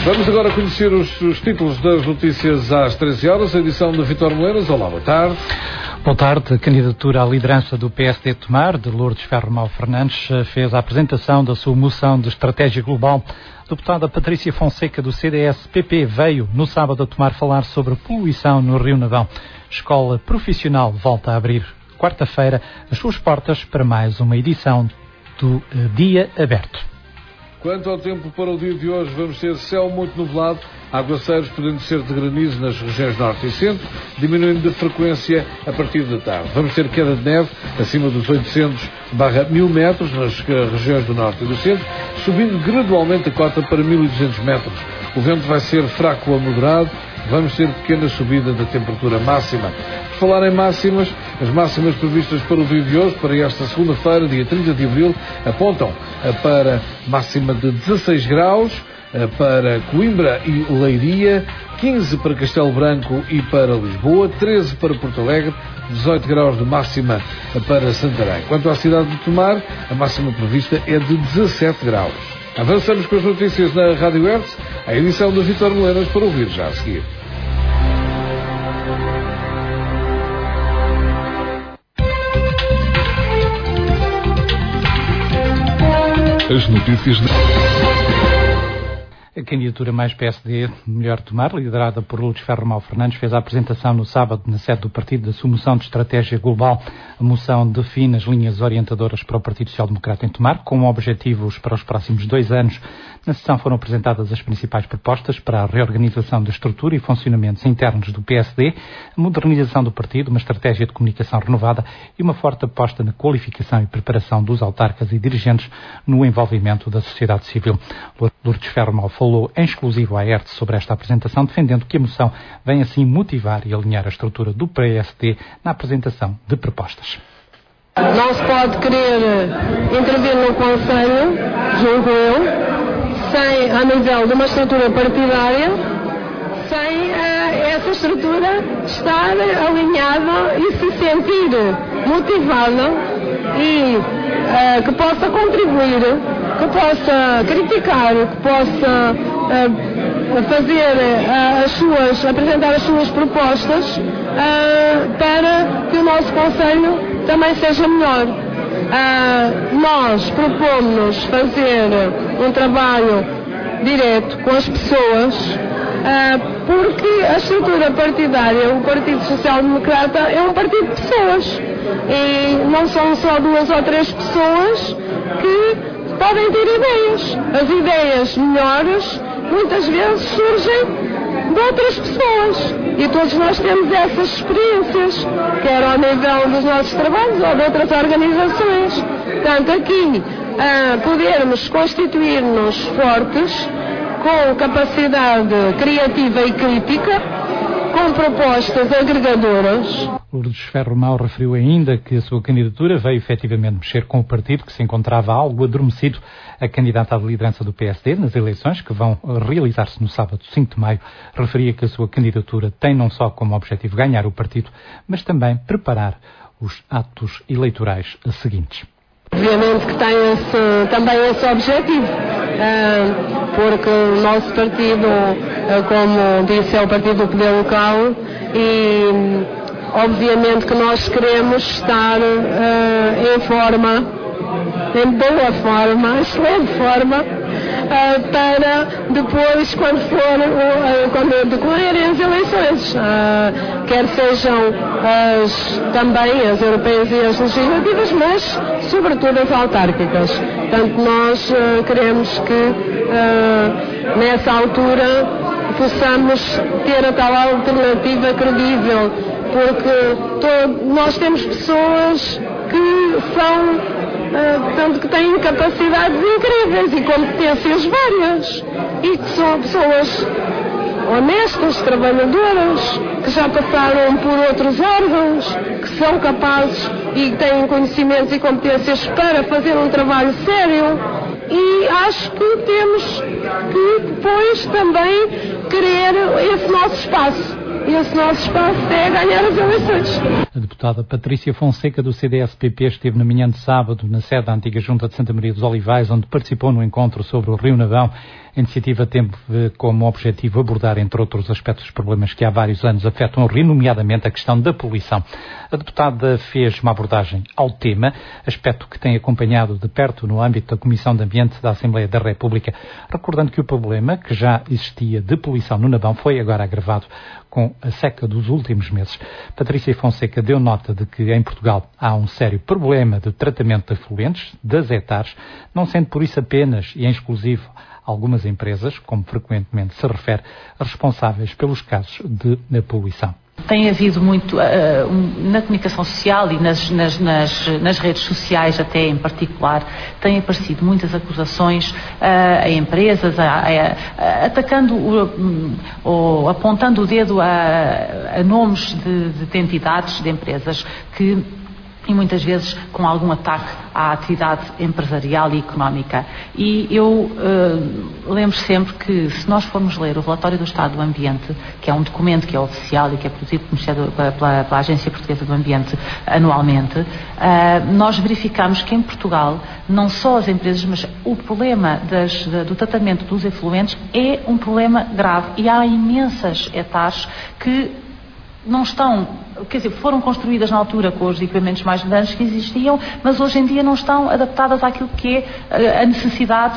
Vamos agora conhecer os títulos das notícias às 13 horas, a edição de Vítor Moleiras. Olá, boa tarde. Boa tarde. A candidatura à liderança do PSD de Tomar, de Lourdes Ferro Mal Fernandes, fez a apresentação da sua moção de estratégia global. A deputada Patrícia Fonseca, do CDS-PP, veio no sábado a Tomar falar sobre poluição no Rio Navão. Escola Profissional volta a abrir quarta-feira as suas portas para mais uma edição do Dia Aberto. Quanto ao tempo para o dia de hoje, vamos ter céu muito nublado, aguaceiros podendo ser de granizo nas regiões norte e centro, diminuindo de frequência a partir da tarde. Vamos ter queda de neve acima dos 800/1000 metros nas regiões do norte e do centro, subindo gradualmente a cota para 1200 metros. O vento vai ser fraco a moderado, vamos ter pequena subida da temperatura máxima. Por falar em máximas, as máximas previstas para o dia de hoje, para esta segunda-feira, dia 30 de abril, apontam para máxima de 16 graus, para Coimbra e Leiria, 15 para Castelo Branco e para Lisboa, 13 para Porto Alegre, 18 graus de máxima para Santarém. Quanto à cidade de Tomar, a máxima prevista é de 17 graus. Avançamos com as notícias na Rádio Hertz, a edição de Vítor Moleiras para ouvir já a seguir. As notícias de... A candidatura Mais PSD Melhor Tomar, liderada por Lourdes Ferro Mal Fernandes, fez a apresentação no sábado na sede do partido da sua moção de estratégia global. A moção define as linhas orientadoras para o Partido Social Democrata em Tomar, com objetivos para os próximos 2 anos. Na sessão foram apresentadas as principais propostas para a reorganização da estrutura e funcionamentos internos do PSD, a modernização do partido, uma estratégia de comunicação renovada e uma forte aposta na qualificação e preparação dos autarcas e dirigentes no envolvimento da sociedade civil. Lourdes Ferro Mal falou em exclusivo à Hertz sobre esta apresentação, defendendo que a moção vem assim motivar e alinhar a estrutura do PSD na apresentação de propostas. Não se pode querer intervir no Conselho, julgo eu, sem, a nível de uma estrutura partidária, sem essa estrutura estar alinhada e se sentir motivada e que possa contribuir, que possa criticar, que possa apresentar as suas propostas para que o nosso Conselho também seja melhor. Nós propomos-nos fazer um trabalho direto com as pessoas, porque a estrutura partidária, o Partido Social Democrata, é um partido de pessoas. E não são só 2 ou 3 pessoas que podem ter ideias. As ideias melhores, muitas vezes, surgem de outras pessoas. E todos nós temos essas experiências, quer ao nível dos nossos trabalhos ou de outras organizações. Portanto, aqui, podermos constituir-nos fortes, com capacidade criativa e crítica, com propostas agregadoras. Lourdes Ferro Mal referiu ainda que a sua candidatura veio efetivamente mexer com o partido, que se encontrava algo adormecido. A candidata à liderança do PSD nas eleições, que vão realizar-se no sábado 5 de maio, referia que a sua candidatura tem não só como objetivo ganhar o partido, mas também preparar os atos eleitorais seguintes. Obviamente que tem também esse objetivo, porque o nosso partido, como disse, é o partido do poder local e obviamente que nós queremos estar em boa forma, excelente forma, para depois, quando decorrerem as eleições, quer sejam também as europeias e as legislativas, mas sobretudo as autárquicas. Portanto, nós queremos que nessa altura possamos ter a tal alternativa credível, porque nós temos pessoas que são portanto, que têm capacidades incríveis e competências várias e que são pessoas honestas, trabalhadoras, que já passaram por outros órgãos, que são capazes e têm conhecimentos e competências para fazer um trabalho sério. E acho que temos que depois também querer esse nosso espaço. esse nosso espaço é ganhar as eleições. A deputada Patrícia Fonseca, do CDS-PP, esteve na manhã de sábado na sede da antiga Junta de Santa Maria dos Olivais, onde participou no encontro sobre o Rio Navão. A iniciativa teve como objetivo abordar, entre outros aspectos, os problemas que há vários anos afetam o Rio, nomeadamente a questão da poluição. A deputada fez uma abordagem ao tema, aspecto que tem acompanhado de perto no âmbito da Comissão de Ambiente da Assembleia da República, recordando que o problema, que já existia de poluição no Navão, foi agora agravado com a seca dos últimos meses. Patrícia Fonseca deu nota de que em Portugal há um sério problema de tratamento de efluentes, das hectares, não sendo por isso apenas e em exclusivo algumas empresas, como frequentemente se refere, responsáveis pelos casos de poluição. Tem havido muito, na comunicação social e nas redes sociais até em particular, têm aparecido muitas acusações a empresas, atacando ou apontando o dedo a nomes de entidades, de empresas que... e muitas vezes com algum ataque à atividade empresarial e económica. E eu lembro sempre que, se nós formos ler o relatório do Estado do Ambiente, que é um documento que é oficial e que é produzido pela Agência Portuguesa do Ambiente anualmente, nós verificamos que em Portugal, não só as empresas, mas o problema do tratamento dos efluentes é um problema grave e há imensas hectares que não estão, quer dizer, foram construídas na altura com os equipamentos mais modernos que existiam, mas hoje em dia não estão adaptadas àquilo que é a necessidade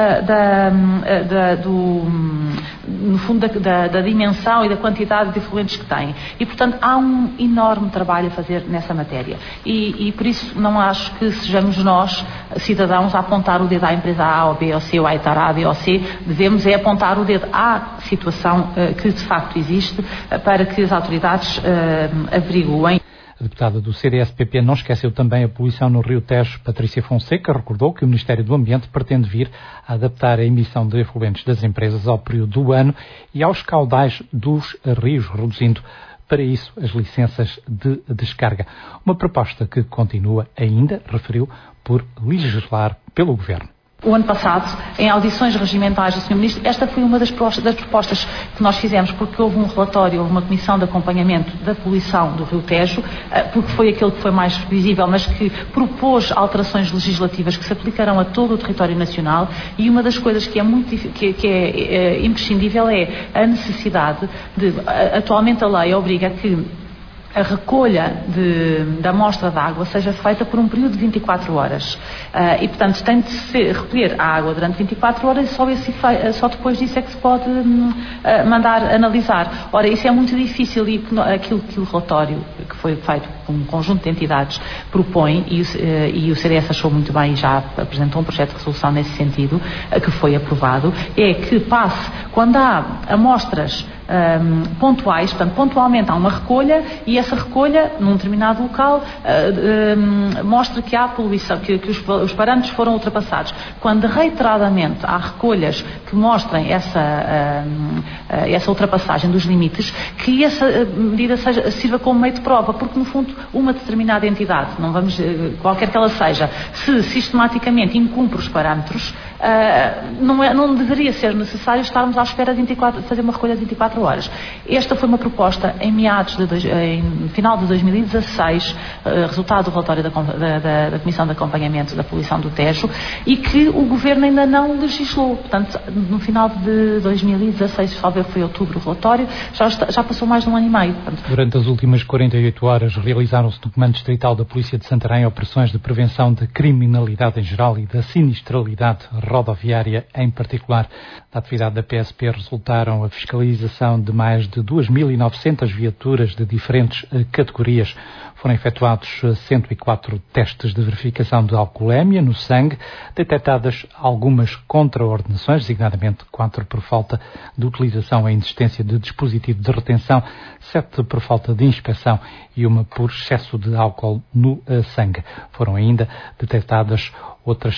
no fundo da dimensão e da quantidade de efluentes que têm. E, portanto, há um enorme trabalho a fazer nessa matéria. E por isso não acho que sejamos nós, cidadãos, a apontar o dedo à empresa A ou B ou C ou à etar A, B ou C. Devemos é apontar o dedo à situação que de facto existe para que as autoridades averiguem. A deputada do CDS-PP não esqueceu também a poluição no Rio Tejo. Patrícia Fonseca recordou que o Ministério do Ambiente pretende vir a adaptar a emissão de efluentes das empresas ao período do ano e aos caudais dos rios, reduzindo para isso as licenças de descarga. Uma proposta que continua ainda, referiu, por legislar pelo Governo. O ano passado, em audições regimentais do Sr. Ministro, esta foi uma das propostas que nós fizemos, porque houve um relatório, houve uma comissão de acompanhamento da poluição do Rio Tejo, porque foi aquele que foi mais visível, mas que propôs alterações legislativas que se aplicarão a todo o território nacional, e uma das coisas que é imprescindível é a necessidade de, atualmente a lei obriga que a recolha da amostra de água seja feita por um período de 24 horas. E, portanto, tem de se recolher a água durante 24 horas e só depois disso é que se pode mandar analisar. Ora, isso é muito difícil e aquilo que o relatório, que foi feito por um conjunto de entidades, propõe, e o CDS achou muito bem e já apresentou um projeto de resolução nesse sentido, que foi aprovado, é que passe, quando há amostras pontuais, portanto, pontualmente há uma recolha e essa recolha, num determinado local, mostra que há poluição, que os parâmetros foram ultrapassados. Quando reiteradamente há recolhas que mostrem essa ultrapassagem dos limites, que essa medida sirva como meio de prova, porque, no fundo, uma determinada entidade, não vamos, qualquer que ela seja, se sistematicamente incumpre os parâmetros, não deveria ser necessário estarmos à espera de fazer uma recolha de 24 horas. Esta foi uma proposta em final de 2016, resultado do relatório da Comissão de Acompanhamento da Poluição do Tejo, e que o Governo ainda não legislou. Portanto, no final de 2016, talvez foi outubro o relatório, já passou mais de um ano e meio. Portanto. Durante as últimas 48 horas realizaram-se no Comando Distrital da Polícia de Santarém operações de prevenção da criminalidade em geral e da sinistralidade rodoviária em particular. Da atividade da PSP resultaram a fiscalização de mais de 2.900 viaturas de diferentes categorias. Foram efetuados 104 testes de verificação de alcoolemia no sangue, detectadas algumas contraordenações, designadamente 4 por falta de utilização em existência de dispositivo de retenção, 7 por falta de inspeção e 1 por excesso de álcool no sangue. Foram ainda detectadas outras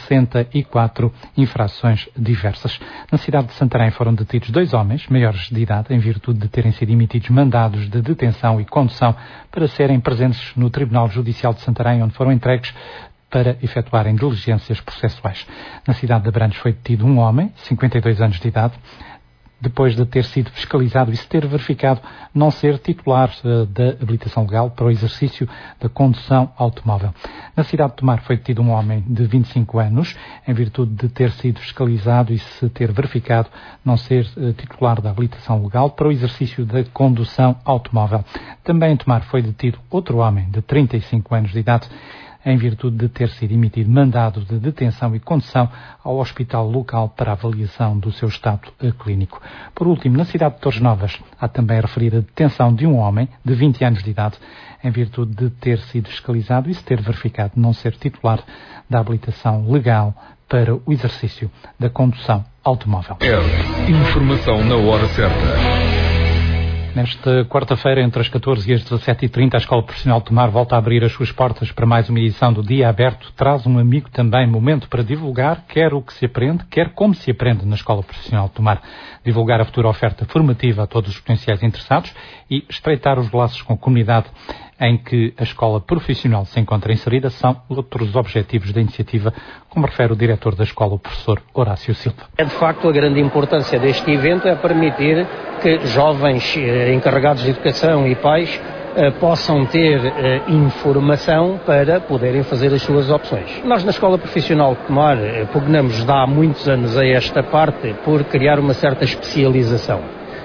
64 infrações diversas. Na cidade de Santarém foram detidos 2 homens, maiores de idade, em virtude de terem sido emitidos mandados de detenção e condução para serem presentes no Tribunal Judicial de Santarém, onde foram entregues para efetuarem diligências processuais. Na cidade de Abrantes foi detido um homem, 52 anos de idade, depois de ter sido fiscalizado e se ter verificado não ser titular da habilitação legal para o exercício da condução automóvel. Na cidade de Tomar foi detido um homem de 25 anos, em virtude de ter sido fiscalizado e se ter verificado não ser titular da habilitação legal para o exercício da condução automóvel. Também em Tomar foi detido outro homem de 35 anos de idade, em virtude de ter sido emitido mandado de detenção e condução ao hospital local para avaliação do seu estado clínico. Por último, na cidade de Torres Novas, há também a referir a detenção de um homem de 20 anos de idade, em virtude de ter sido fiscalizado e se ter verificado não ser titular da habilitação legal para o exercício da condução automóvel. Informação na hora certa. Nesta quarta-feira, entre as 14 e as 17h30, a Escola Profissional de Tomar volta a abrir as suas portas para mais uma edição do Dia Aberto. Traz um amigo também, momento para divulgar quer o que se aprende, quer como se aprende na Escola Profissional de Tomar. Divulgar a futura oferta formativa a todos os potenciais interessados e estreitar os laços com a comunidade em que a escola profissional se encontra inserida são outros objetivos da iniciativa, como refere o diretor da escola, o professor Horácio Silva. De facto, a grande importância deste evento é permitir que jovens encarregados de educação e pais possam ter informação para poderem fazer as suas opções. Nós na Escola Profissional de Tomar pugnamos há muitos anos a esta parte por criar uma certa especialização.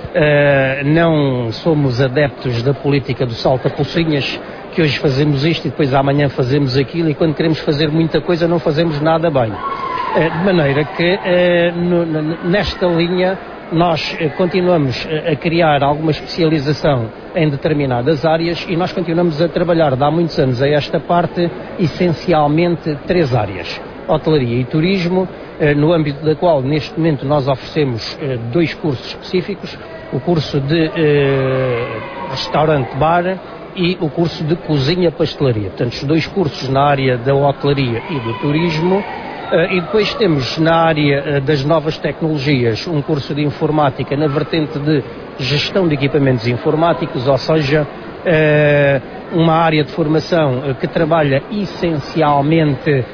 Não somos adeptos da política do salta-pocinhas, que hoje fazemos isto e depois amanhã fazemos aquilo, e quando queremos fazer muita coisa não fazemos nada bem. De maneira que nesta linha nós continuamos a criar alguma especialização em determinadas áreas e nós continuamos a trabalhar de há muitos anos a esta parte essencialmente 3 áreas: hotelaria e turismo, no âmbito da qual neste momento nós oferecemos 2 cursos específicos: o curso de restaurante-bar e o curso de cozinha-pastelaria. Portanto, os 2 cursos na área da hotelaria e do turismo. E depois temos na área das novas tecnologias um curso de informática na vertente de gestão de equipamentos informáticos, ou seja, uma área de formação que trabalha essencialmente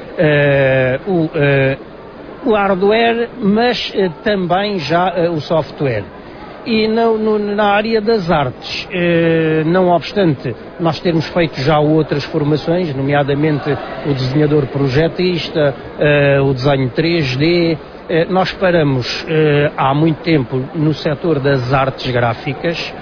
o hardware, mas também já o software. E na área das artes, não obstante nós termos feito já outras formações, nomeadamente o desenhador projetista, o desenho 3D, nós paramos há muito tempo no setor das artes gráficas,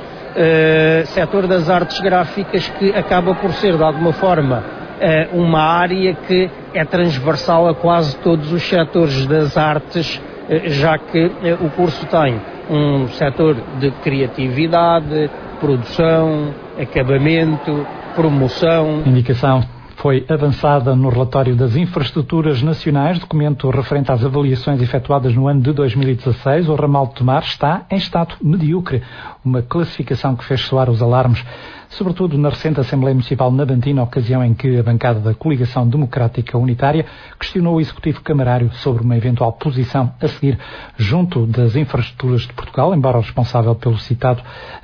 que acaba por ser de alguma forma uma área que é transversal a quase todos os setores das artes, já que o curso tem um setor de criatividade, produção, acabamento, promoção. A indicação foi avançada no relatório das infraestruturas nacionais, documento referente às avaliações efetuadas no ano de 2016. O ramal de Tomar está em estado medíocre, uma classificação que fez soar os alarmes, sobretudo na recente Assembleia Municipal na Bantina, ocasião em que a bancada da Coligação Democrática Unitária questionou o Executivo Camarário sobre uma eventual posição a seguir junto das infraestruturas de Portugal, embora responsável pelo citado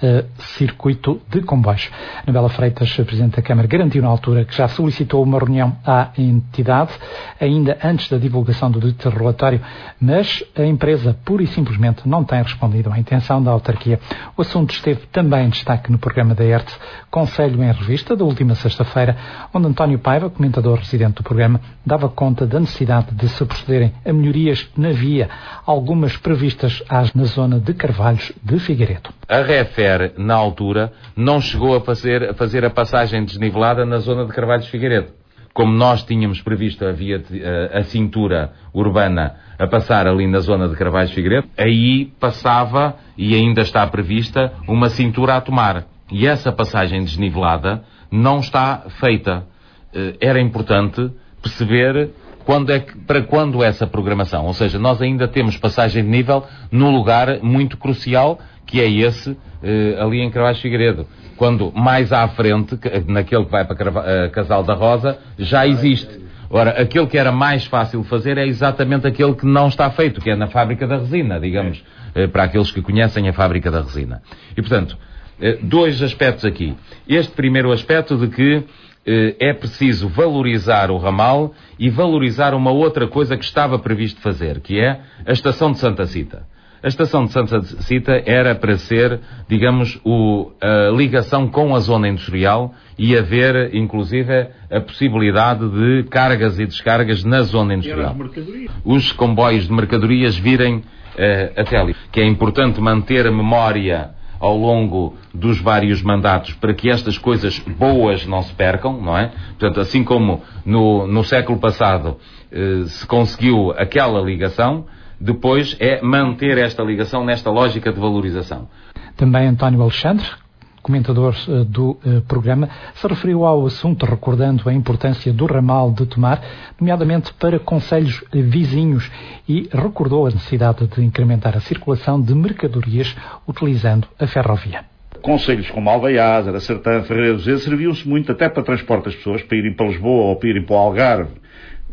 circuito de comboios. Anabela Freitas, Presidente da Câmara, garantiu na altura que já solicitou uma reunião à entidade, ainda antes da divulgação do dito relatório, mas a empresa pura e simplesmente não tem respondido à intenção da autarquia. O assunto esteve também em destaque no programa da ERTE, Conselho em Revista, da última sexta-feira, onde António Paiva, comentador residente do programa, dava conta da necessidade de se procederem a melhorias na via, algumas previstas na zona de Carvalhos de Figueiredo. A Refer, na altura, não chegou a fazer a passagem desnivelada na zona de Carvalhos de Figueiredo. Como nós tínhamos previsto a cintura urbana a passar ali na zona de Carvalhos de Figueiredo, aí passava, e ainda está prevista, uma cintura a tomar. E essa passagem desnivelada não está feita. Era importante perceber para quando essa programação. Ou seja, nós ainda temos passagem de nível num lugar muito crucial, que é esse, ali em Carvalhos de Figueiredo. Quando mais à frente, naquele que vai para Casal da Rosa, já existe. Ora, aquele que era mais fácil de fazer é exatamente aquele que não está feito, que é na fábrica da resina, digamos, para aqueles que conhecem a fábrica da resina. E, portanto, 2 aspectos aqui. Este primeiro aspecto de que é preciso valorizar o ramal e valorizar uma outra coisa que estava previsto fazer, que é a estação de Santa Cita. A estação de Santa Cita era para ser, digamos, a ligação com a zona industrial e haver, inclusive, a possibilidade de cargas e descargas na zona industrial. Os comboios de mercadorias virem até ali. Que é importante manter a memória ao longo dos vários mandatos para que estas coisas boas não se percam, não é? Portanto, assim como no século passado se conseguiu aquela ligação, depois é manter esta ligação nesta lógica de valorização. Também António Alexandre, comentador do programa, se referiu ao assunto recordando a importância do ramal de Tomar, nomeadamente para concelhos vizinhos, e recordou a necessidade de incrementar a circulação de mercadorias utilizando a ferrovia. Concelhos como Alvaiás, Sertã, Ferreira dos Reis serviam-se muito até para transporte das pessoas, para irem para Lisboa ou para irem para o Algarve.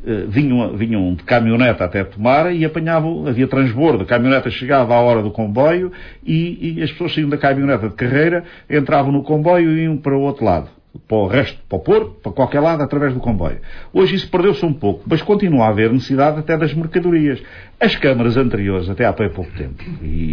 Vinham de caminhoneta até Tomar e apanhavam, havia transbordo, a caminhoneta chegava à hora do comboio e as pessoas saíam da caminhoneta de carreira, entravam no comboio e iam para o outro lado, para o resto, para o Porto, para qualquer lado, através do comboio. Hoje isso perdeu-se um pouco, mas continua a haver necessidade até das mercadorias. As câmaras anteriores, até há bem pouco tempo,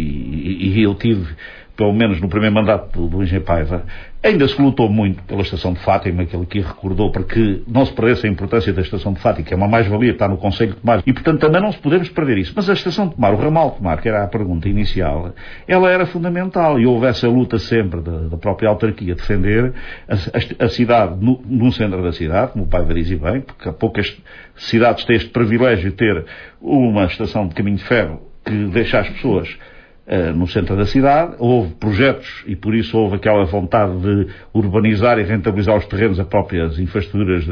e eu tive, pelo menos no primeiro mandato do Engenheiro Paiva, ainda se lutou muito pela Estação de Fátima, que ele aqui recordou, para que não se perdesse a importância da Estação de Fátima, que é uma mais-valia, está no Concelho de Tomar, e portanto também não se podemos perder isso. Mas a Estação de Tomar, o ramal de Tomar, que era a pergunta inicial, ela era fundamental, e houve essa luta sempre da própria autarquia defender a cidade no centro da cidade, como o Paiva diz bem, porque há poucas cidades têm este privilégio de ter uma estação de caminho de ferro que deixa as pessoas no centro da cidade. Houve projetos e por isso houve aquela vontade de urbanizar e rentabilizar os terrenos a próprias infraestruturas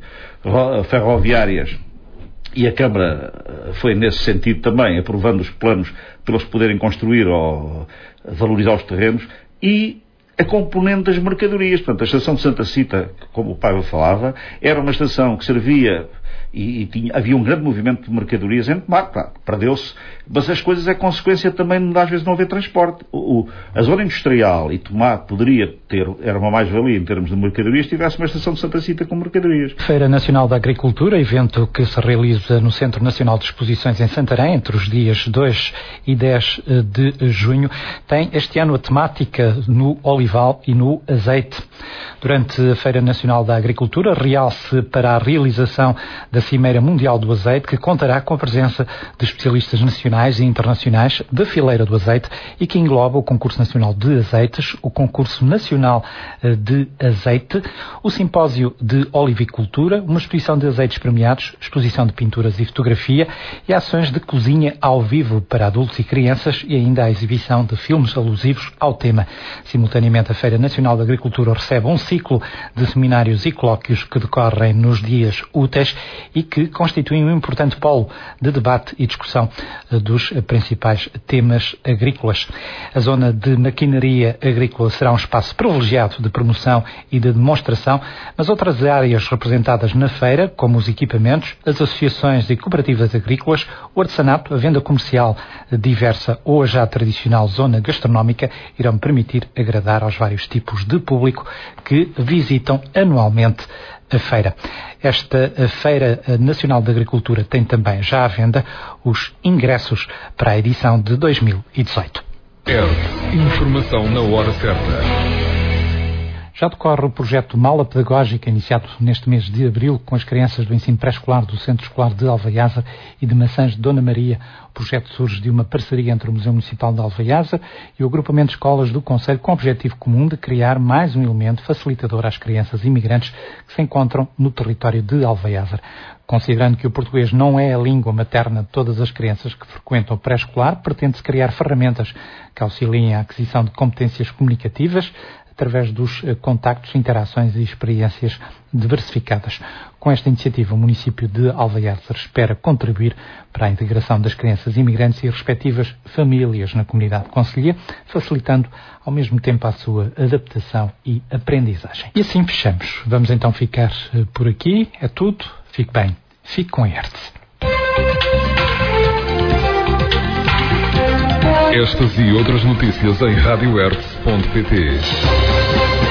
ferroviárias, e a Câmara foi nesse sentido também, aprovando os planos para eles poderem construir ou valorizar os terrenos, e a componente das mercadorias. Portanto, a estação de Santa Cita, como o Paiva falava, era uma estação que servia havia um grande movimento de mercadorias em Tomar, claro, perdeu-se, mas as coisas é consequência também de às vezes não haver transporte. A zona industrial e Tomar poderia ter, era uma mais-valia em termos de mercadorias, tivesse uma estação de Santa Cita com mercadorias. Feira Nacional da Agricultura, evento que se realiza no Centro Nacional de Exposições em Santarém, entre os dias 2 e 10 de junho, tem este ano a temática no olival e no azeite. Durante a Feira Nacional da Agricultura, realce para a realização da Cimeira Mundial do Azeite, que contará com a presença de especialistas nacionais e internacionais da fileira do azeite e que engloba o Concurso Nacional de Azeites, o Concurso Nacional de Azeite, o Simpósio de Olivicultura, uma exposição de azeites premiados, exposição de pinturas e fotografia e ações de cozinha ao vivo para adultos e crianças e ainda a exibição de filmes alusivos ao tema. Simultaneamente, a Feira Nacional da Agricultura recebe um ciclo de seminários e colóquios que decorrem nos dias úteis e que constituem um importante polo de debate e discussão dos principais temas agrícolas. A zona de maquinaria agrícola será um espaço privilegiado de promoção e de demonstração, mas outras áreas representadas na feira, como os equipamentos, as associações e cooperativas agrícolas, o artesanato, a venda comercial diversa ou a já tradicional zona gastronómica, irão permitir agradar aos vários tipos de público que visitam anualmente a feira. Esta Feira Nacional de Agricultura tem também já à venda os ingressos para a edição de 2018. Informação na hora certa. Já decorre o projeto Mala Pedagógica, iniciado neste mês de abril com as crianças do ensino pré-escolar do Centro Escolar de Alvaiasa e de Maçãs de Dona Maria. O projeto surge de uma parceria entre o Museu Municipal de Alvaiasa e o agrupamento de escolas do Concelho, com o objetivo comum de criar mais um elemento facilitador às crianças imigrantes que se encontram no território de Alvaiasa. Considerando que o português não é a língua materna de todas as crianças que frequentam o pré-escolar, pretende-se criar ferramentas que auxiliem a aquisição de competências comunicativas através dos contactos, interações e experiências diversificadas. Com esta iniciativa, o município de Alvaiasa espera contribuir para a integração das crianças imigrantes e respectivas famílias na comunidade concelhia, facilitando ao mesmo tempo a sua adaptação e aprendizagem. E assim fechamos. Vamos então ficar por aqui. É tudo. Fique bem. Fique com a ERTS. Estas e outras notícias em radioertz.pt.